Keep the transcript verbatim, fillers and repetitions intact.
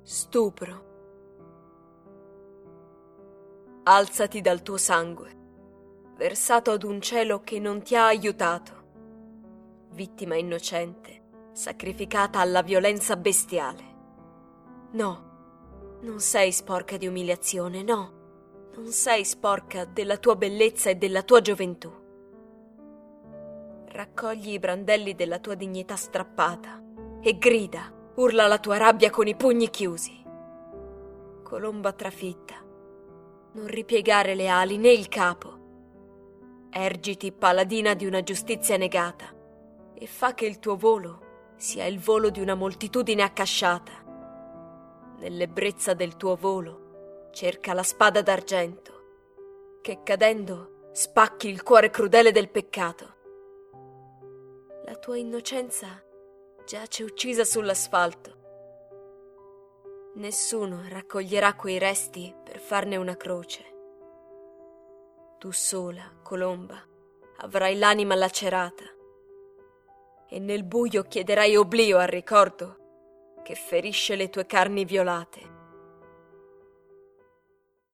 Stupro. Alzati dal tuo sangue, versato ad un cielo che non ti ha aiutato. Vittima innocente, sacrificata alla violenza bestiale. No, non sei sporca di umiliazione, no. Non sei sporca della tua bellezza e della tua gioventù. Raccogli i brandelli della tua dignità strappata e grida, urla la tua rabbia con i pugni chiusi. Colomba trafitta, non ripiegare le ali né il capo. Ergiti paladina di una giustizia negata e fa che il tuo volo sia il volo di una moltitudine accasciata. Nell'ebbrezza del tuo volo cerca la spada d'argento che cadendo spacchi il cuore crudele del peccato. La tua innocenza giace uccisa sull'asfalto. Nessuno raccoglierà quei resti per farne una croce. Tu sola, Colomba, avrai l'anima lacerata e nel buio chiederai oblio al ricordo che ferisce le tue carni violate.